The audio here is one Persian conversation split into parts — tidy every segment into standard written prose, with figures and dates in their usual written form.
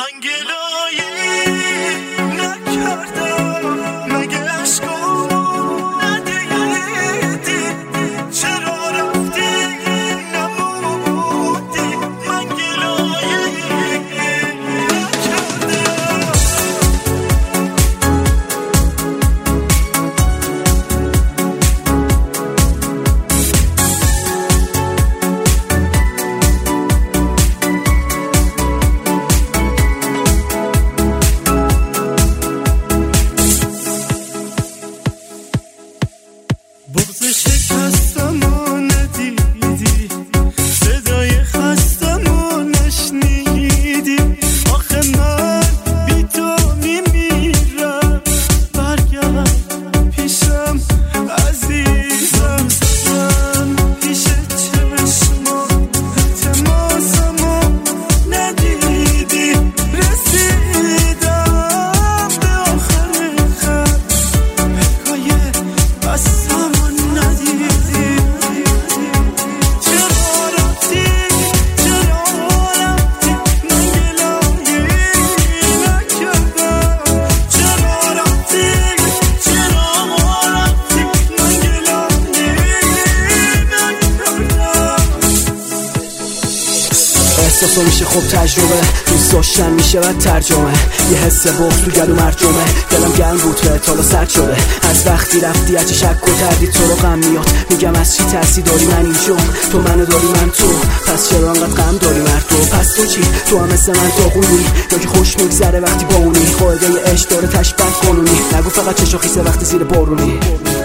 من گلایه نکردم مگه عشقامو ندیدی چرا رفتی نبودی من گلایه بغض شکستمو ندیدی صدای خستمو نشنیدی آخه من بی تو میمیرم برگرد پیشم عزیزم زدم پیش چشمم تماسمو ندیدی رسیدم به آخر خط پای بستم احساسو میشه خوب تجربه دوست داشتن میشه بعد ترجمه یه حس بغض تو گلو مرجمه دلم گرم بود رت حالا سرد شده از وقتی رفتی هرچی شک و تردید تو رو غم میاد میگم از چی ترسی داری من اینجام تو منو داری من تو پس چرا انقدر غم داری مردو پس تو چی تو هم مثل من داغونی یا که خوش میگذره وقتی با اونی قاعده عشق داره تشبیه کنونی نگو فقط چشو خیسه وقتی زیر بارونی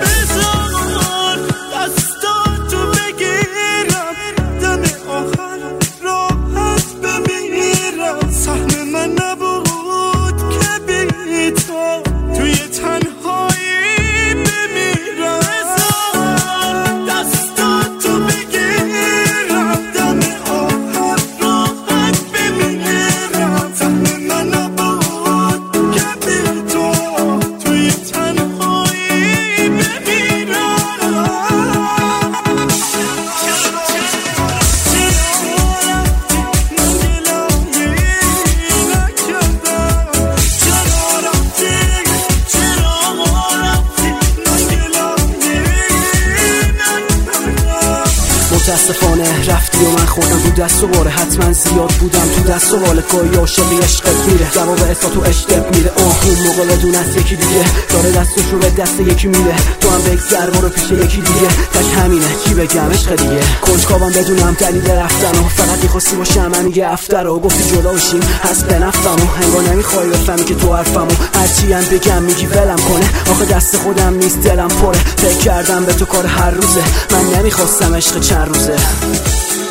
متاسفانه رفتی و من خوردم تو دست و باره حتما زیاد بودم تو دست و بالگاهی عاشقی عشقت میره جواب استا تو اشتب میره اون موقع بدون از یکی دیگه داره دستش رو به دست یکی میره تو هم بگذر برو پیش یکی دیگه تک همینه چی بگم عشق دیگه کنجکاوم بدونم دلیل رفتن و فقط میخواستی باشم من یه افتر و گفتی جدا باشیم هست به نفتم و انگار نمیخوای بفهمی که تو حرفم و هرچی هم بگم میگی ولم کنه آخه دست خودم نیست دلم پره فکر کردم به تو کار هر روزه من نمیخواستم عشق چند روزه